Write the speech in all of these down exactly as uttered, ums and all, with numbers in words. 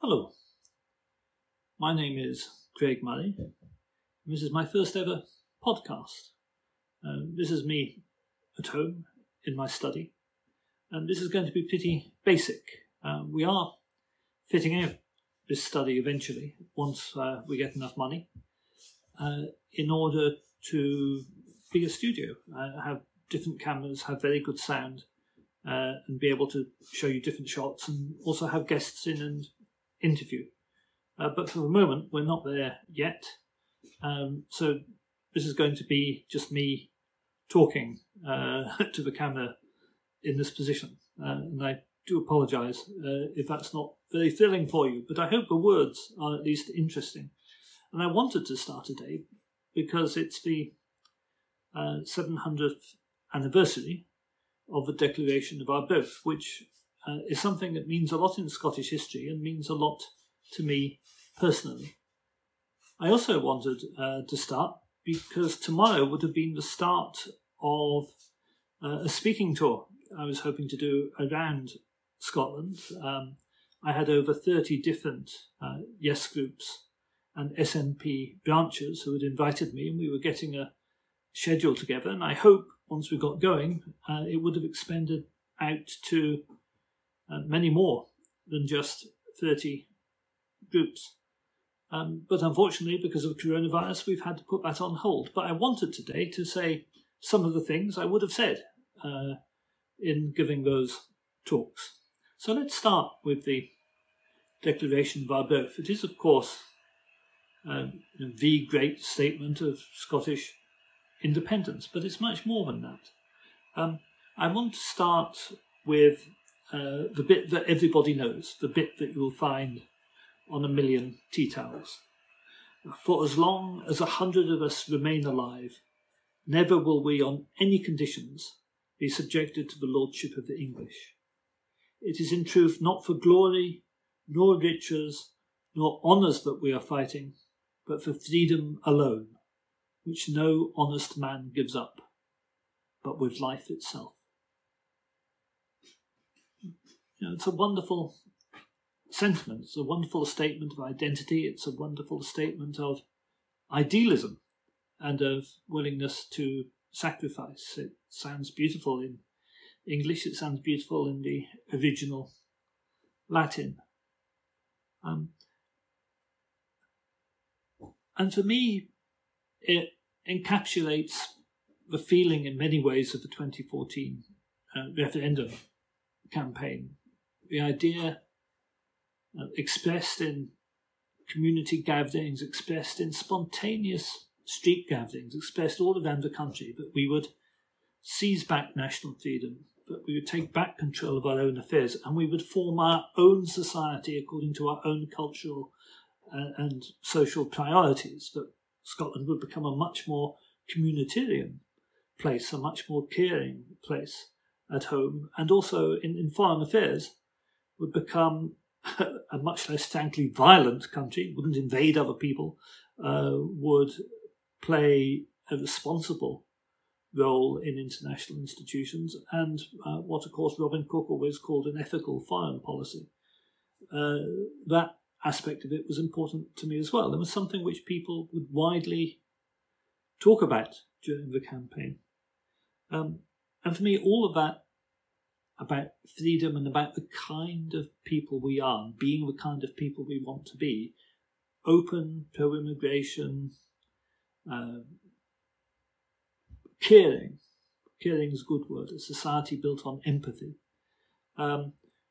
Hello, my name is Craig Murray. This is my first ever podcast. Uh, this is me at home in my study, and this is going to be pretty basic. Uh, we are fitting out this study eventually, once uh, we get enough money, uh, in order to be a studio, uh, have different cameras, have very good sound, uh, and be able to show you different shots, and also have guests in and interview. Uh, but for the moment, we're not there yet. Um, so this is going to be just me talking uh, to the camera in this position. Uh, and I do apologise uh, if that's not very thrilling for you, but I hope the words are at least interesting. And I wanted to start today because it's the uh, seven hundredth anniversary of the Declaration of Arbroath, which uh, is something that means a lot in Scottish history and means a lot to me personally. I also wanted uh, to start because tomorrow would have been the start of uh, a speaking tour I was hoping to do around Scotland. Um, I had over thirty different uh, Yes groups and S N P branches who had invited me, and we were getting a schedule together, and I hope once we got going uh, it would have expanded out to uh, many more than just thirty groups. Um, but unfortunately, because of coronavirus, we've had to put that on hold. But I wanted today to say some of the things I would have said uh, in giving those talks. So let's start with the Declaration of Arbroath. It is, of course, uh, the great statement of Scottish independence, but it's much more than that. Um, I want to start with uh, the bit that everybody knows, the bit that you'll find on a million tea towels. For as long as a hundred of us remain alive, never will we on any conditions be subjected to the lordship of the English. It is in truth not for glory, nor riches, nor honours that we are fighting, but for freedom alone, which no honest man gives up, but with life itself. You know, it's a wonderful sentiment. It's a wonderful statement of identity. It's a wonderful statement of idealism and of willingness to sacrifice. It sounds beautiful in English. It sounds beautiful in the original Latin. Um, and for me, it encapsulates the feeling in many ways of the twenty fourteen uh, referendum campaign. The idea uh, expressed in community gatherings, expressed in spontaneous street gatherings, expressed all around the country, that we would seize back national freedom, that we would take back control of our own affairs, and we would form our own society according to our own cultural uh, and social priorities, that Scotland would become a much more communitarian place, a much more caring place at home, and also in, in foreign affairs would become a much less frankly violent country, wouldn't invade other people, uh, would play a responsible role in international institutions, and uh, what of course Robin Cook always called an ethical foreign policy. Uh, that aspect of it was important to me as well. It was something which people would widely talk about during the campaign. Um, and for me, all of that about freedom and about the kind of people we are, and being the kind of people we want to be, open, pro-immigration, uh, caring, caring is a good word, a society built on empathy. Um,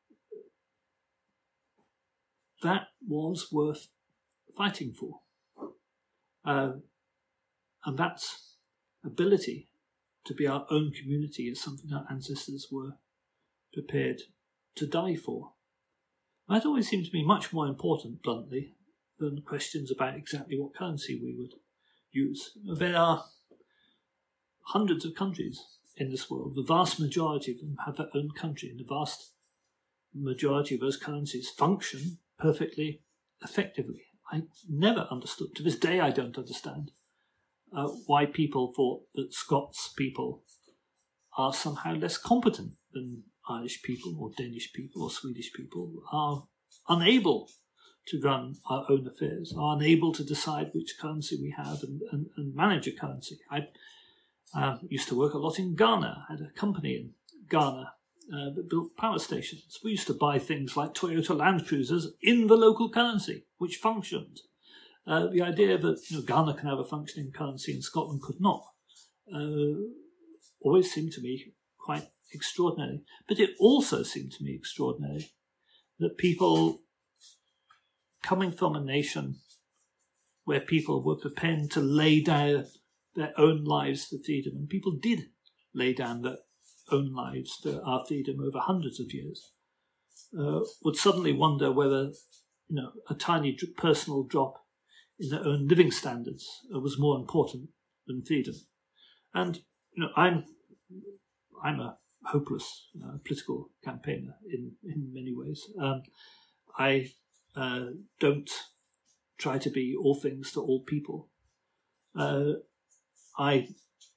that was worth fighting for. Uh, and that ability to be our own community is something our ancestors were prepared to die for. That always seemed to me much more important, bluntly, than questions about exactly what currency we would use. There are hundreds of countries in this world. The vast majority of them have their own country, and the vast majority of those currencies function perfectly effectively. I never understood, to this day I don't understand, uh, why people thought that Scots people are somehow less competent than Irish people or Danish people or Swedish people, are unable to run our own affairs, are unable to decide which currency we have and, and, and manage a currency. I uh, used to work a lot in Ghana. I had a company in Ghana uh, that built power stations. We used to buy things like Toyota Land Cruisers in the local currency, which functioned. Uh, the idea that you know, Ghana can have a functioning currency and Scotland could not uh, always seemed to me quite extraordinary. But it also seemed to me extraordinary that people coming from a nation where people were prepared to lay down their own lives for freedom, and people did lay down their own lives for our freedom over hundreds of years, uh, would suddenly wonder whether you know, a tiny personal drop in their own living standards was more important than freedom. And you know, I'm I'm a hopeless uh, political campaigner in in many ways. Um, I uh, don't try to be all things to all people. Uh, I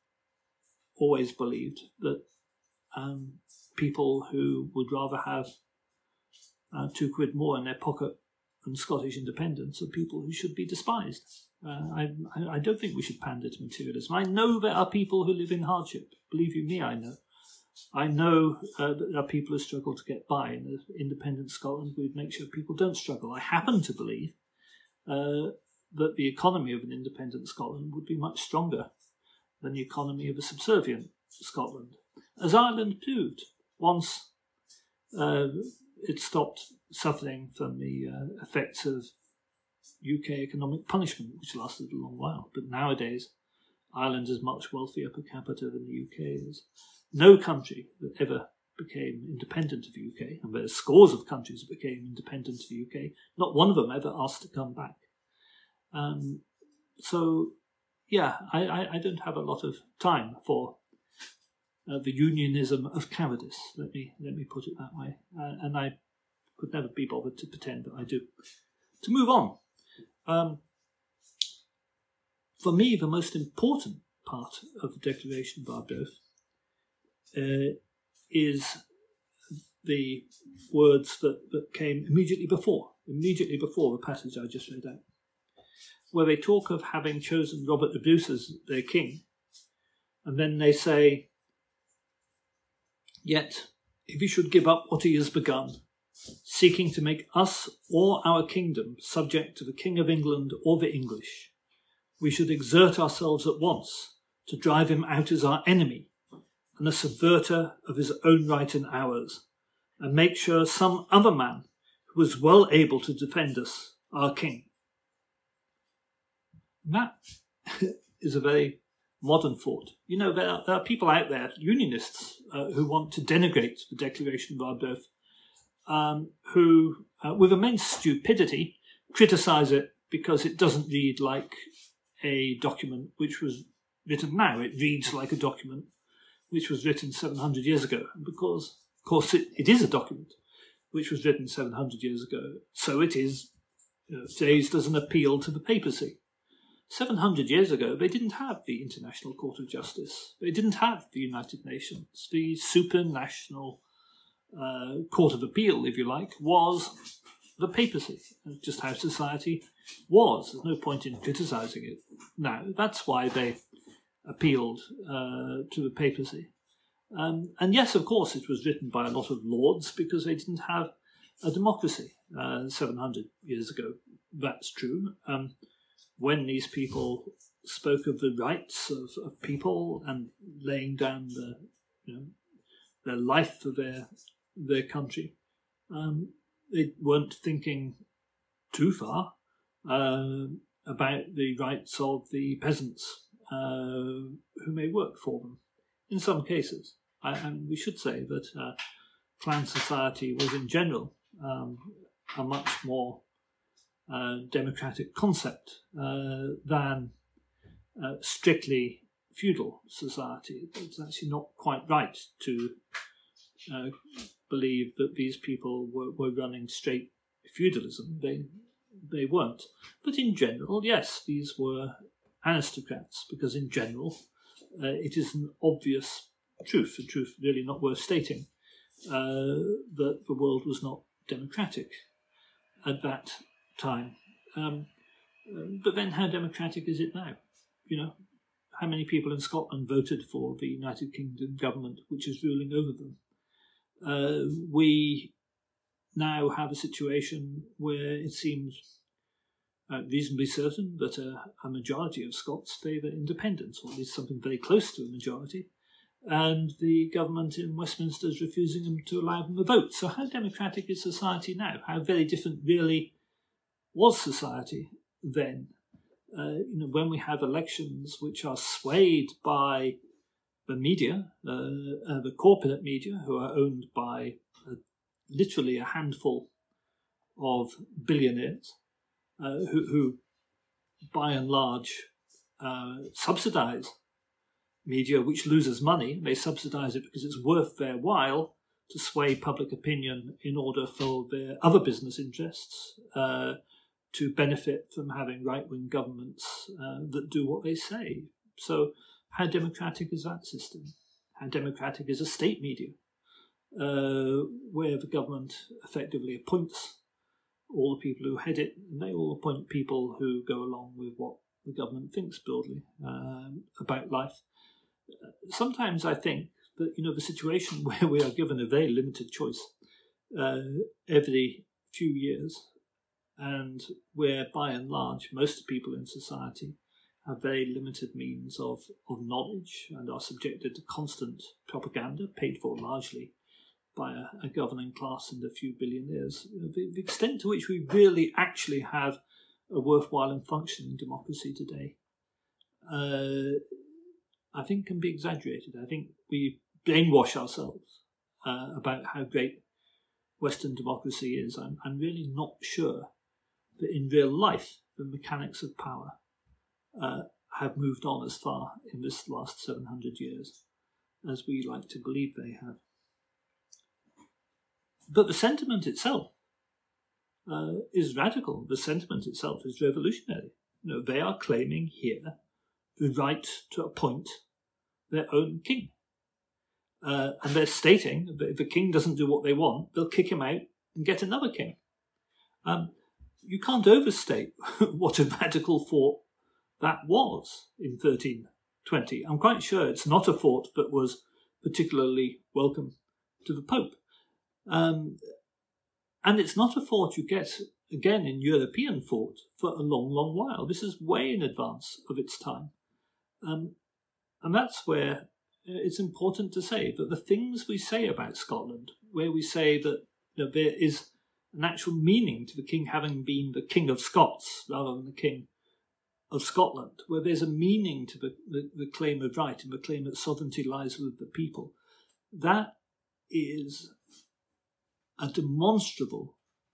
always believed that um, people who would rather have uh, two quid more in their pocket and Scottish independence are people who should be despised. Uh, I, I don't think we should pander to materialism. I know there are people who live in hardship. Believe you me, I know. I know uh, that there are people who struggle to get by. In an independent Scotland, we'd make sure people don't struggle. I happen to believe uh, that the economy of an independent Scotland would be much stronger than the economy of a subservient Scotland, as Ireland proved once uh, it stopped suffering from the uh, effects of U K economic punishment, which lasted a long while. But nowadays, Ireland is much wealthier per capita than the U K is. No country that ever became independent of the U K, and there's scores of countries that became independent of the U K, not one of them ever asked to come back. Um, so, yeah, I, I, I don't have a lot of time for uh, the unionism of cowardice, let me, let me put it that way. Uh, and I could never be bothered to pretend that I do. To move on, um, for me, the most important part of the Declaration of Arbroath uh, is the words that, that came immediately before, immediately before the passage I just read out, where they talk of having chosen Robert the Bruce as their king, and then they say, yet, if he should give up what he has begun, seeking to make us or our kingdom subject to the King of England or the English, we should exert ourselves at once to drive him out as our enemy and a subverter of his own right and ours, and make sure some other man who is well able to defend us, our king. And that is a very modern thought. You know, there are, there are people out there, unionists, uh, who want to denigrate the Declaration of Arbroath, um, who, uh, with immense stupidity, criticise it because it doesn't read like a document which was written now. It reads like a document which was written seven hundred years ago. And because, of course, it, it is a document which was written seven hundred years ago, so it is you know, raised as an appeal to the papacy. seven hundred years ago, they didn't have the International Court of Justice. They didn't have the United Nations. The supranational uh, Court of Appeal, if you like, was the papacy. That's just how society was. There's no point in criticising it now. That's why they appealed uh, to the papacy. Um, and yes, of course, it was written by a lot of lords because they didn't have a democracy uh, seven hundred years ago. That's true. Um, when these people spoke of the rights of, of people and laying down the, you know, their life for their their country, um, they weren't thinking too far uh, about the rights of the peasants uh, who may work for them. In some cases, I, and we should say that uh, clan society was in general um, a much more Uh, democratic concept uh, than uh, strictly feudal society. It's actually not quite right to uh, believe that these people were, were running straight feudalism. They they weren't. But in general, yes, these were aristocrats, because in general uh, it is an obvious truth, a truth really not worth stating, uh, that the world was not democratic at that time. Um, but then how democratic is it now? You know, how many people in Scotland voted for the United Kingdom government, which is ruling over them? Uh, we now have a situation where it seems uh, reasonably certain that a, a majority of Scots favour independence, or at least something very close to a majority, and the government in Westminster is refusing them to allow them a vote. So how democratic is society now? How very different really was society then? Uh, you know, when we have elections which are swayed by the media, uh, uh, the corporate media, who are owned by uh, literally a handful of billionaires, uh, who, who by and large uh, subsidise media which loses money. They subsidise it because it's worth their while to sway public opinion in order for their other business interests uh, to benefit from having right-wing governments uh, that do what they say. So how democratic is that system? How democratic is a state media, uh, where the government effectively appoints all the people who head it, and they all appoint people who go along with what the government thinks broadly um, about life. Sometimes I think that, you know, the situation where we are given a very limited choice uh, every few years, and where by and large most people in society have very limited means of, of knowledge and are subjected to constant propaganda, paid for largely by a, a governing class and a few billionaires. The, the extent to which we really actually have a worthwhile and functioning democracy today, uh, I think can be exaggerated. I think we brainwash ourselves uh, about how great Western democracy is. I'm, I'm really not sure that in real life the mechanics of power uh, have moved on as far in this last seven hundred years as we like to believe they have. But the sentiment itself uh, is radical. The sentiment itself is revolutionary. You know, they are claiming here the right to appoint their own king. Uh, and they're stating that if the king doesn't do what they want, they'll kick him out and get another king. Um, you can't overstate what a radical thought that was in thirteen twenty. I'm quite sure it's not a thought that was particularly welcome to the Pope. Um, and it's not a thought you get, again, in European thought for a long, long while. This is way in advance of its time. Um, and that's where it's important to say that the things we say about Scotland, where we say that, you know, there is an actual meaning to the king having been the King of Scots rather than the King of Scotland, where there's a meaning to the, the, the claim of right and the claim that sovereignty lies with the people, that is a demonstrable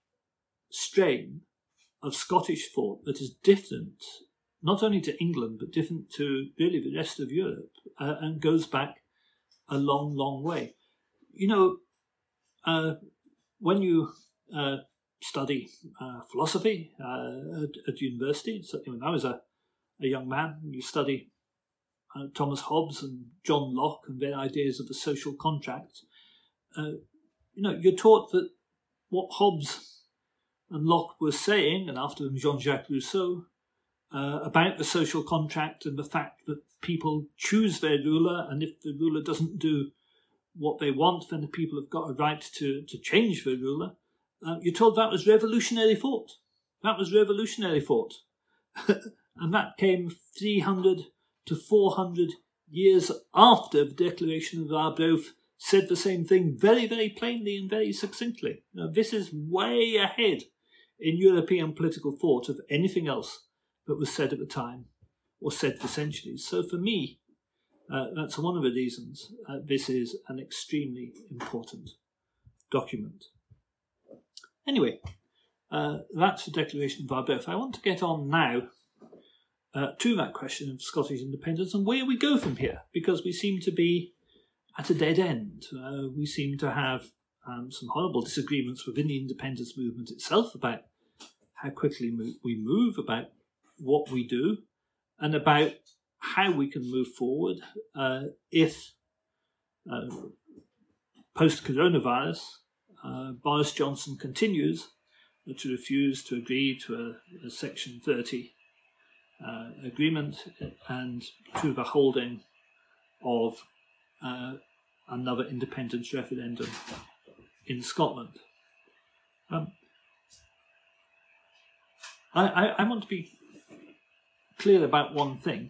strain of Scottish thought that is different not only to England, but different to really the rest of Europe, uh, and goes back a long, long way. You know, uh, when you uh, study uh, philosophy uh, at, at university, certainly when I was a, a young man, you study uh, Thomas Hobbes and John Locke and their ideas of the social contract, uh, you know, you're taught that what Hobbes and Locke were saying, and after them Jean-Jacques Rousseau, Uh, about the social contract and the fact that people choose their ruler, and if the ruler doesn't do what they want, then the people have got a right to, to change the ruler. Uh, you're told that was revolutionary thought. That was revolutionary thought. And that came three hundred to four hundred years after the Declaration of Arbroath said the same thing very, very plainly and very succinctly. Now, this is way ahead in European political thought of anything else that was said at the time or said for centuries. So for me, uh, that's one of the reasons uh, this is an extremely important document. Anyway, uh, that's the Declaration of Arbroath. I want to get on now uh, to that question of Scottish independence and where we go from here, because we seem to be at a dead end. Uh, we seem to have um, some horrible disagreements within the independence movement itself about how quickly we move, about what we do, and about how we can move forward uh, if uh, post-coronavirus uh, Boris Johnson continues to refuse to agree to a, a Section thirty uh, agreement and to the holding of uh, another independence referendum in Scotland. Um, I, I, I want to be clear about one thing.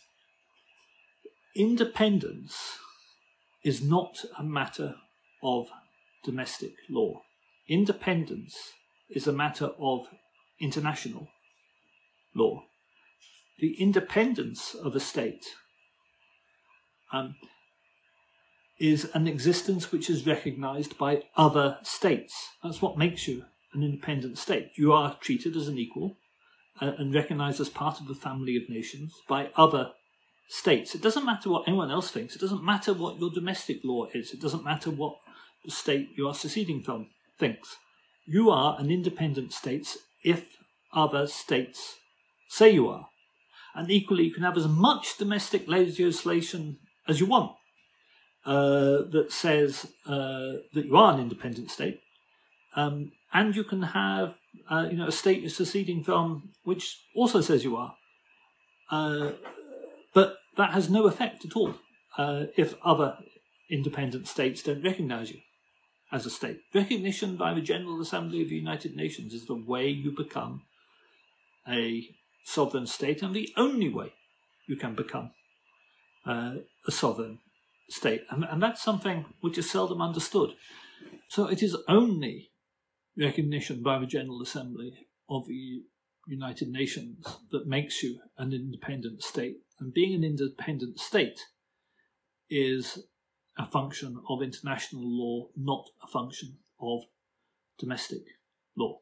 Independence is not a matter of domestic law. Independence is a matter of international law. The independence of a state um, is an existence which is recognised by other states. That's what makes you an independent state. You are treated as an equal uh, and recognised as part of the family of nations by other states. It doesn't matter what anyone else thinks. It doesn't matter what your domestic law is. It doesn't matter what the state you are seceding from thinks. You are an independent state if other states say you are. And equally, you can have as much domestic legislation as you want uh, that says uh, that you are an independent state. Um, and you can have uh, you know, a state you're seceding from which also says you are. Uh, but that has no effect at all uh, if other independent states don't recognise you as a state. Recognition by the General Assembly of the United Nations is the way you become a sovereign state, and the only way you can become uh, a sovereign state. And, and that's something which is seldom understood. So it is only recognition by the General Assembly of the United Nations that makes you an independent state. And being an independent state is a function of international law, not a function of domestic law.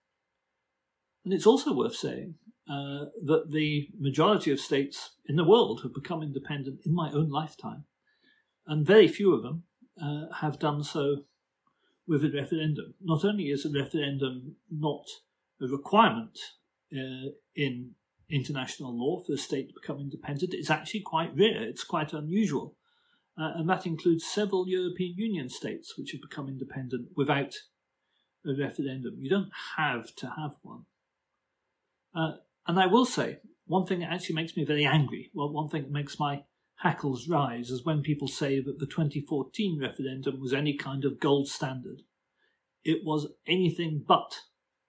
And it's also worth saying uh, that the majority of states in the world have become independent in my own lifetime, and very few of them uh, have done so with a referendum. Not only is a referendum not a requirement uh, in international law for a state to become independent, it's actually quite rare, it's quite unusual. Uh, and that includes several European Union states which have become independent without a referendum. You don't have to have one. Uh, and I will say, one thing that actually makes me very angry, well, one thing that makes my hackles rise, is when people say that the twenty fourteen referendum was any kind of gold standard. It was anything but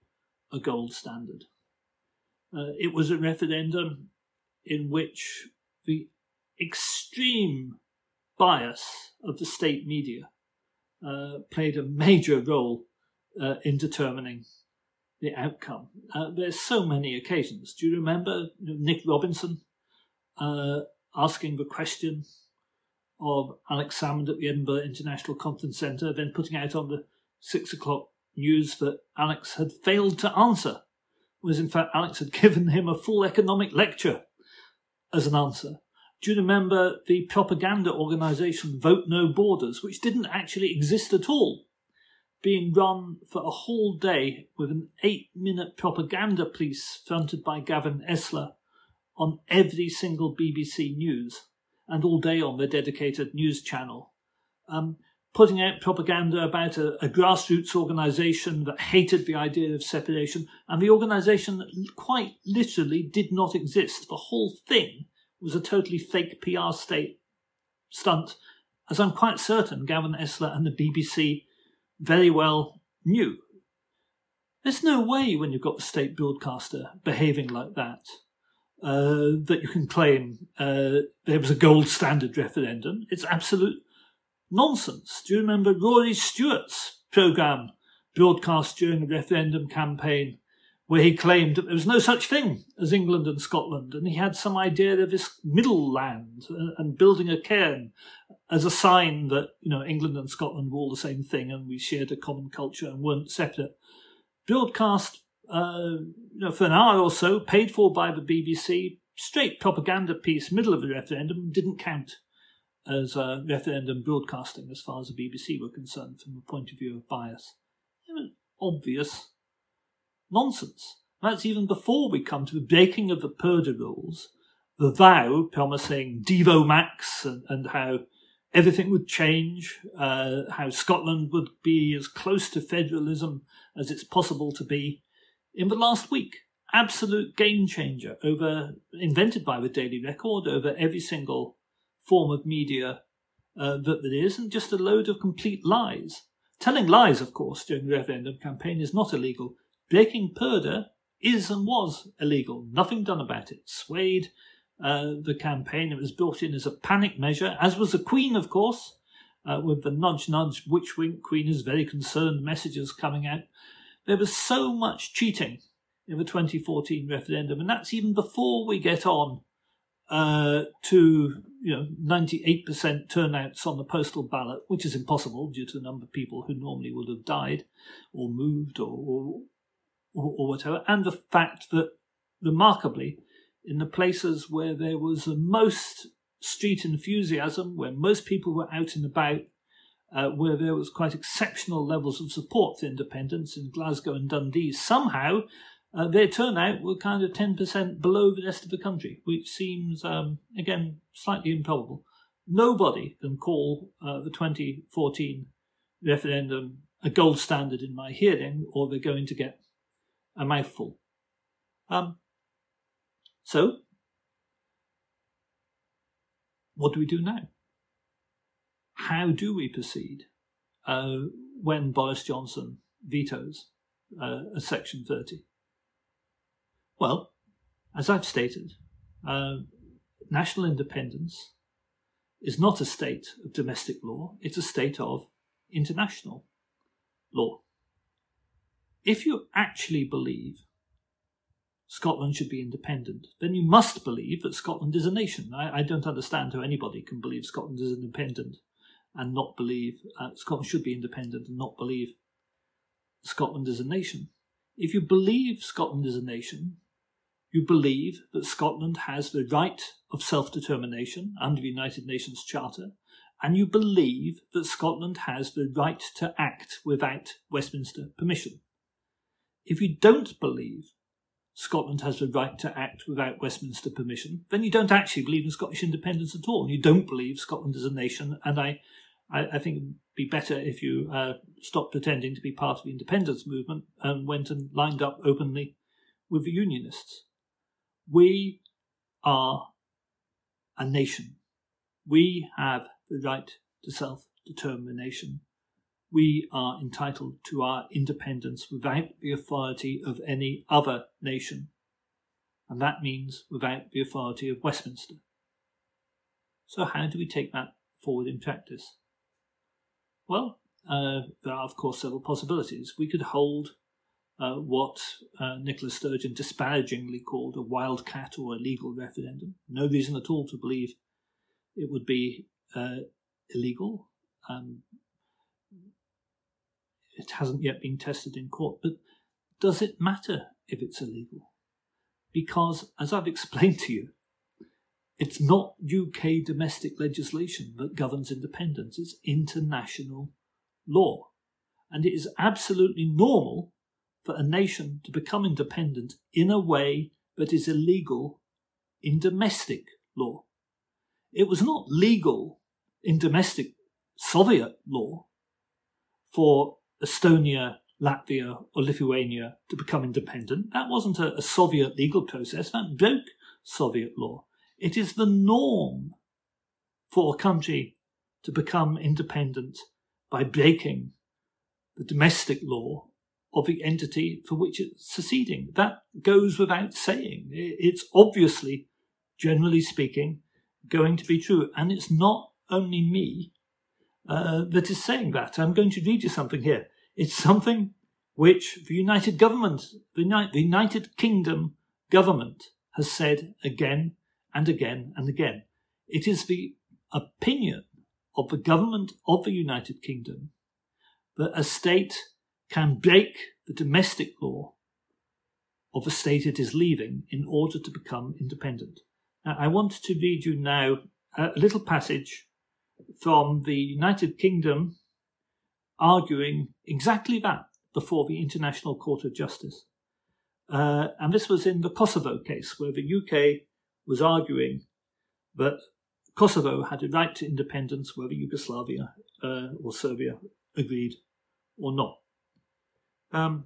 a gold standard. Uh, it was a referendum in which the extreme bias of the state media uh, played a major role uh, in determining the outcome. Uh, there's so many occasions. Do you remember Nick Robinson uh, asking the question of Alex Salmond at the Edinburgh International Conference Centre, then putting out on the six o'clock news that Alex had failed to answer, whereas in fact Alex had given him a full economic lecture as an answer? Do you remember the propaganda organisation Vote No Borders, which didn't actually exist at all, being run for a whole day with an eight-minute propaganda piece fronted by Gavin Esler on every single B B C News and all day on their dedicated news channel, um, putting out propaganda about a, a grassroots organisation that hated the idea of separation, and the organisation quite literally did not exist. The whole thing was a totally fake P R state stunt, as I'm quite certain Gavin Esler and the B B C very well knew. There's no way when you've got the state broadcaster behaving like that, uh, that you can claim uh, there was a gold standard referendum. It's absolute nonsense. Do you remember Rory Stewart's programme broadcast during a referendum campaign where he claimed that there was no such thing as England and Scotland, and he had some idea of this middle land and, and building a cairn as a sign that, you know, England and Scotland were all the same thing and we shared a common culture and weren't separate. Broadcast uh, you know, for an hour or so, paid for by the B B C, straight propaganda piece, middle of the referendum, didn't count as uh, referendum broadcasting as far as the B B C were concerned from the point of view of bias. It was obvious nonsense. That's even before we come to the breaking of the Purdah rules, the vow promising Devo Max and, and how everything would change, uh, how Scotland would be as close to federalism as it's possible to be. In the last week, absolute game changer over invented by the Daily Record over every single form of media uh, that there is, and just a load of complete lies. Telling lies, of course, during the referendum campaign is not illegal. Breaking purdah is and was illegal. Nothing done about it. Swayed uh, the campaign. It was brought in as a panic measure, as was the Queen, of course, uh, with the nudge, nudge, witch wink, Queen is very concerned messages coming out. There was so much cheating in the twenty fourteen referendum, and that's even before we get on uh, to you know ninety-eight percent turnouts on the postal ballot, which is impossible due to the number of people who normally would have died or moved or, or, or whatever, and the fact that, remarkably, in the places where there was the most street enthusiasm, where most people were out and about, uh, where there was quite exceptional levels of support for independence in Glasgow and Dundee, somehow uh, their turnout were kind of ten percent below the rest of the country, which seems, um, again, slightly improbable. Nobody can call uh, the twenty fourteen referendum a gold standard in my hearing, or they're going to get a mouthful. Um, so, what do we do now? How do we proceed uh, when Boris Johnson vetoes uh, a Section thirty? Well, as I've stated, uh, national independence is not a state of domestic law, it's a state of international law. If you actually believe Scotland should be independent, then you must believe that Scotland is a nation. I, I don't understand how anybody can believe Scotland is independent and not believe uh, Scotland should be independent and not believe Scotland is a nation. If you believe Scotland is a nation, you believe that Scotland has the right of self-determination under the United Nations Charter, and you believe that Scotland has the right to act without Westminster permission. If you don't believe Scotland has the right to act without Westminster permission, then you don't actually believe in Scottish independence at all. You don't believe Scotland is a nation, and I, I, I think it would be better if you uh, stopped pretending to be part of the independence movement and went and lined up openly with the Unionists. We are a nation. We have the right to self-determination. We are entitled to our independence without the authority of any other nation. And that means without the authority of Westminster. So how do we take that forward in practice? Well, uh, there are, of course, several possibilities. We could hold uh, what uh, Nicola Sturgeon disparagingly called a wildcat or illegal referendum. No reason at all to believe it would be uh, illegal. Um, It hasn't yet been tested in court, but does it matter if it's illegal? Because, as I've explained to you, it's not U K domestic legislation that governs independence, it's international law. And it is absolutely normal for a nation to become independent in a way that is illegal in domestic law. It was not legal in domestic Soviet law for Estonia, Latvia, or Lithuania to become independent. That wasn't a, a Soviet legal process. That broke Soviet law. It is the norm for a country to become independent by breaking the domestic law of the entity for which it's seceding. That goes without saying. It's obviously, generally speaking, going to be true. And it's not only me Uh, that is saying that. I'm going to read you something here. It's something which the United Government, the United Kingdom government has said again and again and again. It is the opinion of the government of the United Kingdom that a state can break the domestic law of a state it is leaving in order to become independent. Now, I want to read you now a little passage from the United Kingdom arguing exactly that before the International Court of Justice. Uh, and this was in the Kosovo case, where the U K was arguing that Kosovo had a right to independence whether Yugoslavia uh, or Serbia agreed or not. Um,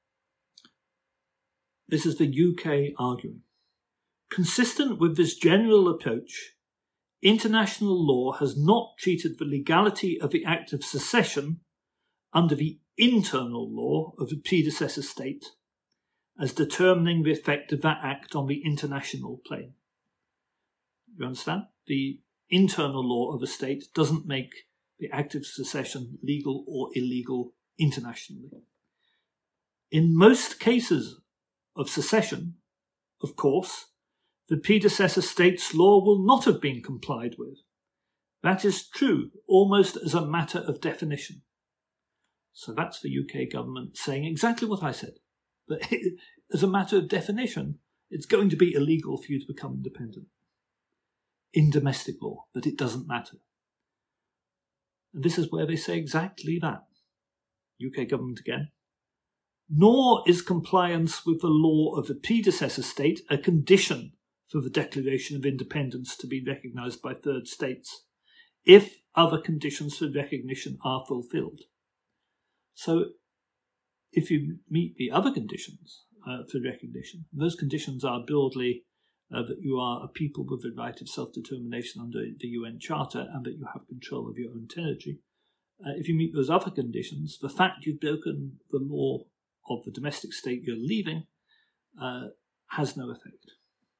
this is the U K arguing. Consistent with this general approach, international law has not treated the legality of the act of secession under the internal law of the predecessor state as determining the effect of that act on the international plane. You understand? The internal law of a state doesn't make the act of secession legal or illegal internationally. In most cases of secession, of course, the predecessor state's law will not have been complied with. That is true almost as a matter of definition. So that's the U K government saying exactly what I said. That as a matter of definition, it's going to be illegal for you to become independent in domestic law, but it doesn't matter. And this is where they say exactly that. U K government again. Nor is compliance with the law of the predecessor state a condition for the declaration of independence to be recognised by third states, if other conditions for recognition are fulfilled. So, if you meet the other conditions uh, for recognition, those conditions are broadly uh, that you are a people with the right of self-determination under the U N Charter and that you have control of your own territory. Uh, if you meet those other conditions, the fact you've broken the law of the domestic state you're leaving uh, has no effect.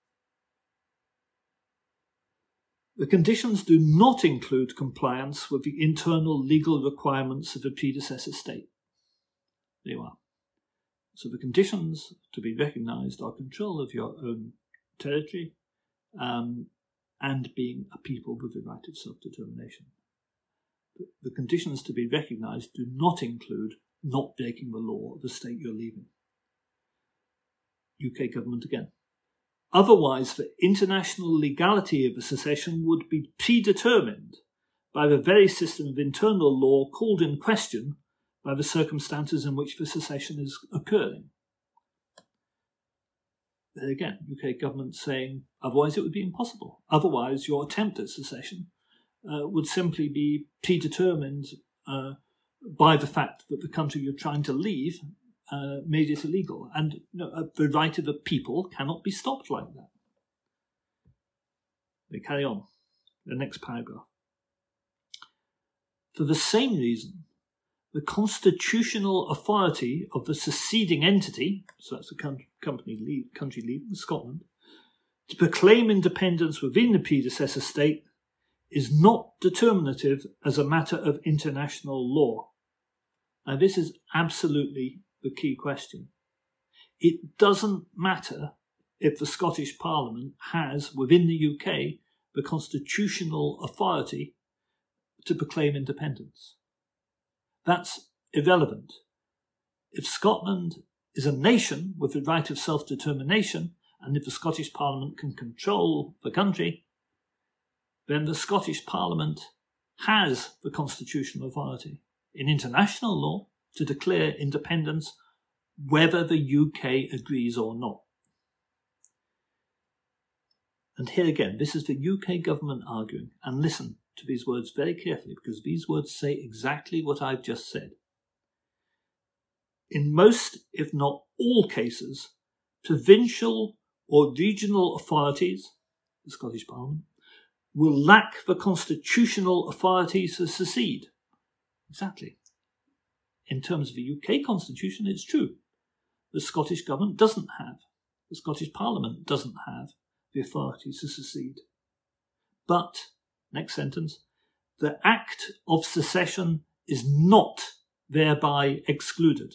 The conditions do not include compliance with the internal legal requirements of the predecessor state. There you are. So the conditions to be recognised are control of your own territory um, and being a people with the right of self-determination. The, the conditions to be recognised do not include not breaking the law of the state you're leaving. U K government again. Otherwise, the international legality of a secession would be predetermined by the very system of internal law called in question by the circumstances in which the secession is occurring. There again, U K government saying otherwise it would be impossible. Otherwise, your attempt at secession uh, would simply be predetermined uh, by the fact that the country you're trying to leave Uh, made it illegal. And you know, uh, the right of the people cannot be stopped like that. They carry on. The next paragraph. For the same reason, the constitutional authority of the seceding entity, so that's the country, company lead, country leading Scotland, to proclaim independence within the predecessor state is not determinative as a matter of international law. Now this is absolutely the key question. It doesn't matter if the Scottish Parliament has, within the U K, the constitutional authority to proclaim independence. That's irrelevant. If Scotland is a nation with the right of self-determination, and if the Scottish Parliament can control the country, then the Scottish Parliament has the constitutional authority in international law to declare independence, whether the U K agrees or not. And here again, this is the U K government arguing, and listen to these words very carefully, because these words say exactly what I've just said. In most, if not all cases, provincial or regional authorities, the Scottish Parliament, will lack the constitutional authority to secede. Exactly. In terms of the U K constitution, it's true. The Scottish government doesn't have, the Scottish Parliament doesn't have the authority to secede. But, next sentence, the act of secession is not thereby excluded.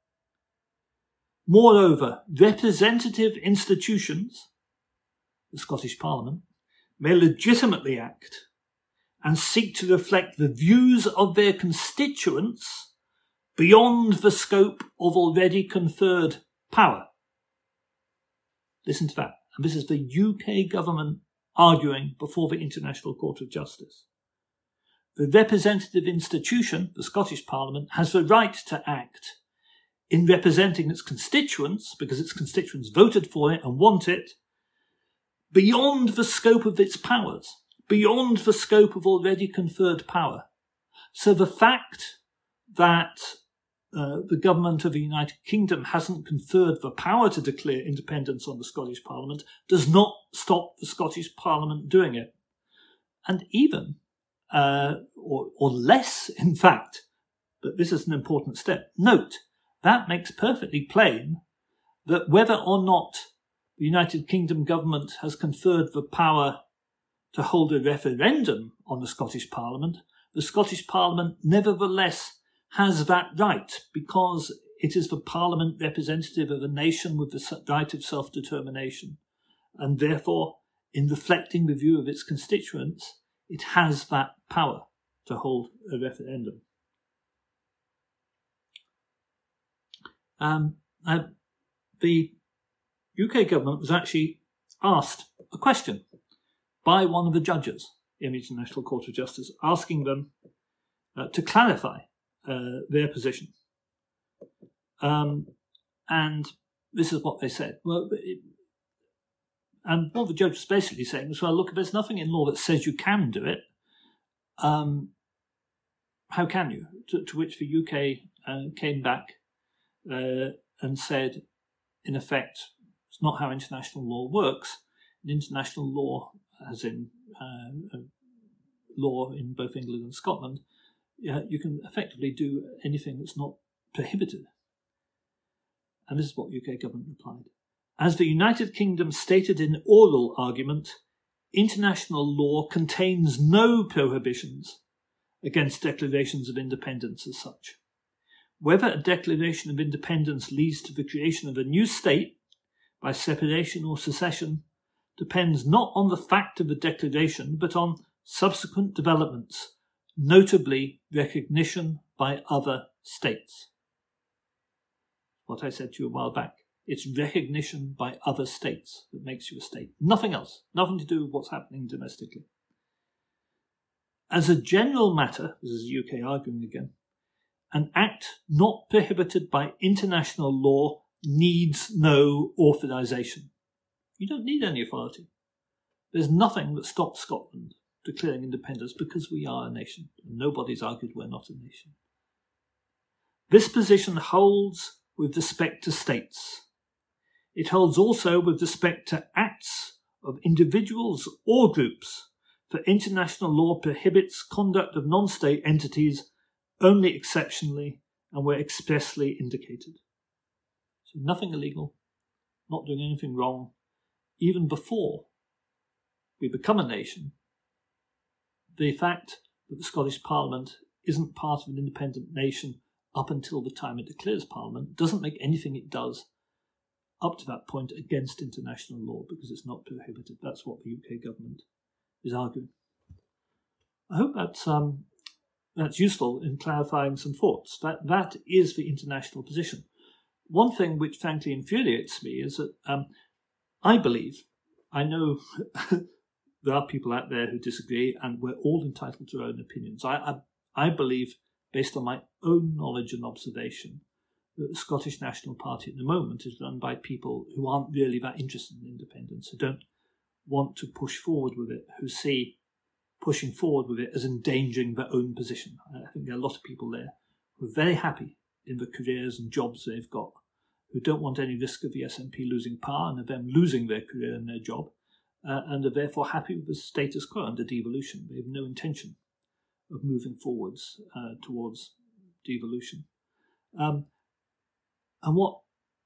Moreover, representative institutions, the Scottish Parliament, may legitimately act and seek to reflect the views of their constituents beyond the scope of already conferred power. Listen to that. And this is the U K government arguing before the International Court of Justice. The representative institution, the Scottish Parliament, has the right to act in representing its constituents, because its constituents voted for it and want it, beyond the scope of its powers. beyond the scope of already conferred power. So the fact that uh, the government of the United Kingdom hasn't conferred the power to declare independence on the Scottish Parliament does not stop the Scottish Parliament doing it. And even, uh, or, or less, in fact, but this is an important step, note, that makes perfectly plain that whether or not the United Kingdom government has conferred the power to hold a referendum on the Scottish Parliament, the Scottish Parliament nevertheless has that right, because it is the Parliament representative of a nation with the right of self-determination, and therefore, in reflecting the view of its constituents, it has that power to hold a referendum. Um, uh, the U K government was actually asked a question by one of the judges in the International Court of Justice, asking them uh, to clarify uh, their position. Um, and this is what they said. Well, it, and what the judge was basically saying was, well, look, there's nothing in law that says you can do it. Um, how can you? To, to which the U K uh, came back uh, and said, in effect, it's not how international law works. In international law, as in uh, law in both England and Scotland, uh, you can effectively do anything that's not prohibited. And this is what the U K government replied. As the United Kingdom stated in oral argument, international law contains no prohibitions against declarations of independence as such. Whether a declaration of independence leads to the creation of a new state by separation or secession depends not on the fact of the declaration, but on subsequent developments, notably recognition by other states. What I said to you a while back. It's recognition by other states that makes you a state. Nothing else. Nothing to do with what's happening domestically. As a general matter, this is the U K arguing again, an act not prohibited by international law needs no authorisation. You don't need any authority. There's nothing that stops Scotland declaring independence because we are a nation. And nobody's argued we're not a nation. This position holds with respect to states. It holds also with respect to acts of individuals or groups, for international law prohibits conduct of non-state entities only exceptionally and where expressly indicated. So nothing illegal, not doing anything wrong, even before we become a nation. The fact that the Scottish Parliament isn't part of an independent nation up until the time it declares Parliament doesn't make anything it does up to that point against international law, because it's not prohibited. That's what the U K government is arguing. I hope that's um, that's useful in clarifying some thoughts. That that is the international position. One thing which frankly infuriates me is that um, I believe, I know there are people out there who disagree, and we're all entitled to our own opinions. I I, I believe, based on my own knowledge and observation, that the Scottish National Party at the moment is run by people who aren't really that interested in independence, who don't want to push forward with it, who see pushing forward with it as endangering their own position. I think there are a lot of people there who are very happy in the careers and jobs they've got, who don't want any risk of the S N P losing power and of them losing their career and their job, uh, and are therefore happy with the status quo under devolution. They have no intention of moving forwards uh, towards devolution. Um, And what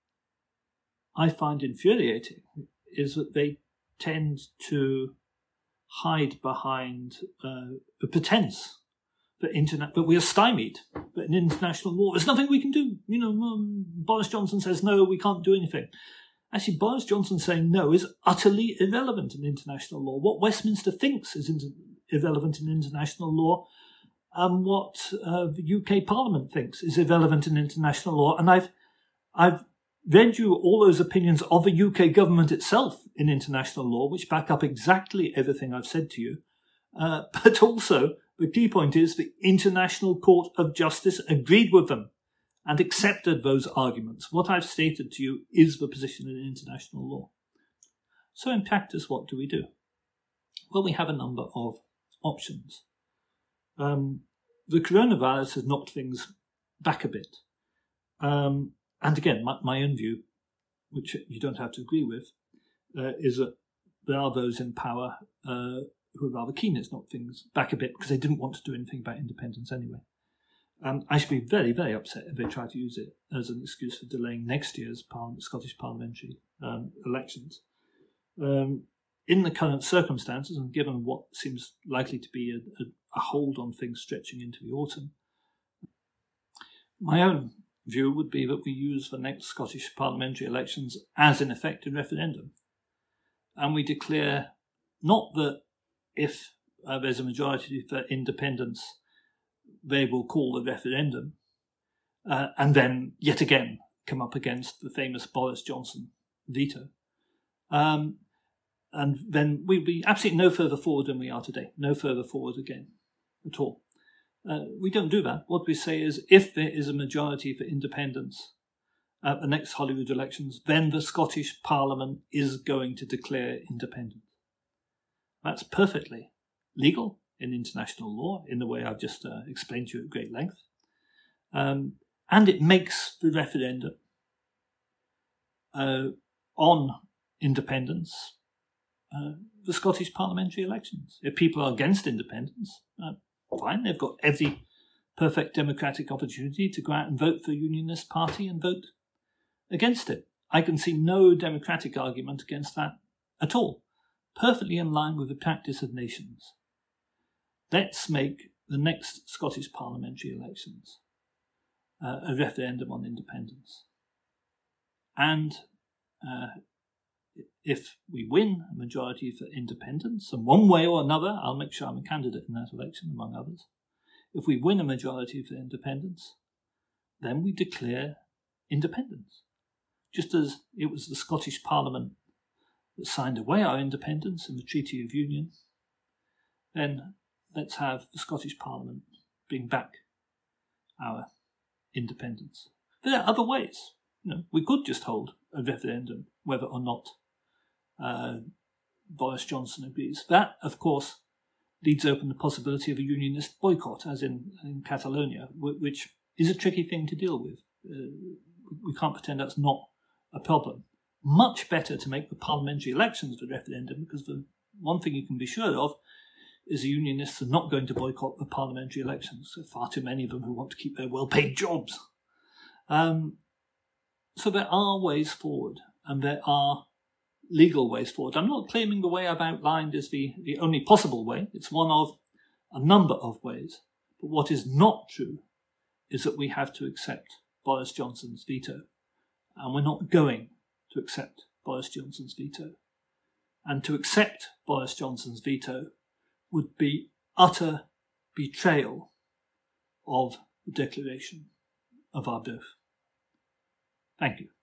I find infuriating is that they tend to hide behind uh, the pretense that internet that we are stymied, that in international law there's nothing we can do. You know, um, Boris Johnson says no, we can't do anything. Actually, Boris Johnson saying no is utterly irrelevant in international law. What Westminster thinks is inter- irrelevant in international law, and what uh, the U K Parliament thinks is irrelevant in international law. And I've I've read you all those opinions of the U K government itself in international law, which back up exactly everything I've said to you. Uh, but also, the key point is the International Court of Justice agreed with them and accepted those arguments. What I've stated to you is the position in international law. So in practice, what do we do? Well, we have a number of options. Um, the coronavirus has knocked things back a bit. Um, and again, my, my own view, which you don't have to agree with, uh, is that there are those in power uh, who are rather keen to knock things back a bit because they didn't want to do anything about independence anyway. Um, I should be very, very upset if they try to use it as an excuse for delaying next year's Parliament, Scottish parliamentary um, elections. Um, in the current circumstances, and given what seems likely to be a, a, a hold on things stretching into the autumn, my own view would be that we use the next Scottish parliamentary elections as, in effect, a referendum. And we declare not that if uh, there's a majority for independence, they will call a referendum uh, and then yet again come up against the famous Boris Johnson veto. Um, and then we'd be absolutely no further forward than we are today, no further forward again at all. Uh, we don't do that. What we say is if there is a majority for independence at the next Holyrood elections, then the Scottish Parliament is going to declare independence. That's perfectly legal in international law, in the way I've just uh, explained to you at great length. Um, and it makes the referendum uh, on independence uh, the Scottish parliamentary elections. If people are against independence, uh, fine, they've got every perfect democratic opportunity to go out and vote for a unionist party and vote against it. I can see no democratic argument against that at all. Perfectly in line with the practice of nations. Let's make the next Scottish parliamentary elections uh, a referendum on independence. And uh, if we win a majority for independence, and one way or another, I'll make sure I'm a candidate in that election, among others. If we win a majority for independence, then we declare independence. Just as it was the Scottish Parliament that signed away our independence in the Treaty of Union, then let's have the Scottish Parliament bring back our independence. There are other ways. You know, we could just hold a referendum whether or not uh, Boris Johnson agrees. That, of course, leaves open the possibility of a unionist boycott, as in, in Catalonia, which is a tricky thing to deal with. Uh, we can't pretend that's not a problem. Much better to make the parliamentary elections the referendum, because the one thing you can be sure of is the unionists are not going to boycott the parliamentary elections. There are far too many of them who want to keep their well-paid jobs. Um, so there are ways forward, and there are legal ways forward. I'm not claiming the way I've outlined is the, the only possible way. It's one of a number of ways. But what is not true is that we have to accept Boris Johnson's veto. And we're not going to accept Boris Johnson's veto. And to accept Boris Johnson's veto would be utter betrayal of the declaration of Arbroath. Thank you.